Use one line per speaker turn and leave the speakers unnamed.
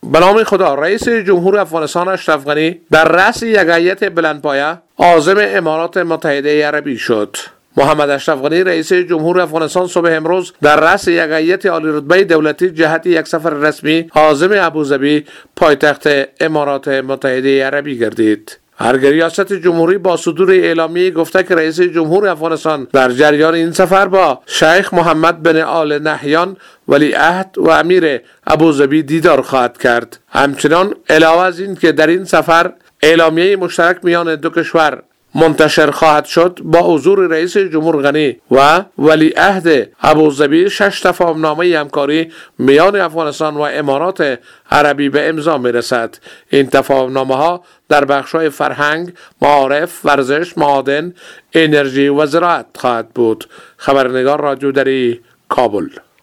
به نام خدا. رئیس جمهور افغانستان اشرف غنی در رأس یک هیئت بلندپایه عازم امارات متحده عربی شد. محمد اشرف غنی رئیس جمهور افغانستان صبح امروز در رأس یک هیئت عالی رتبه دولتی جهت یک سفر رسمی عازم ابوظبی پایتخت امارات متحده عربی گردید. ریاست جمهوری با صدور اعلامیه گفته که رئیس جمهور افغانستان در جریان این سفر با شیخ محمد بن آل نهیان ولیعهد و امیر ابوظبی دیدار خواهد کرد. همچنان علاوه از این که در این سفر اعلامیه مشترک میان دو کشور منتشر خواهد شد، با حضور رئیس جمهور غنی و ولیعهد ابوظبی 6 تفاهمنامه همکاری میان افغانستان و امارات عربی به امضا میرسد. این تفاهمنامه ها در بخش‌های فرهنگ، معارف، ورزش، معادن، انرژی و زراعت خواهد بود. خبرنگار رادیو دری، کابل.